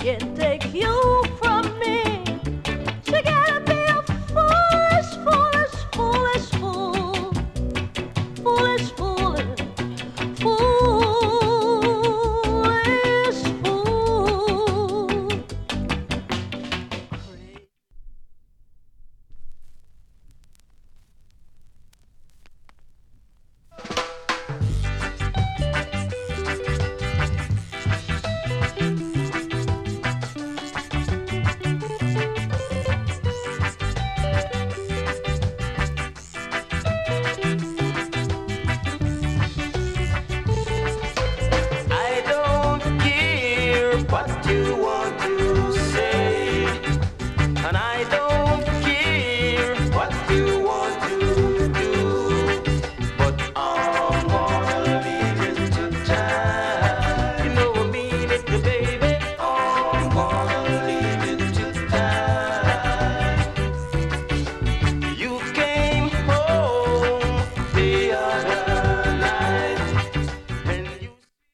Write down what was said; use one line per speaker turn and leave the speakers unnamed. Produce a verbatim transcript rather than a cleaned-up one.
can't take you from me. She gotta be a foolish, foolish, foolish fool. Foolish, foolish, foolish fool.
I don't care what you want to say, and I don't care what you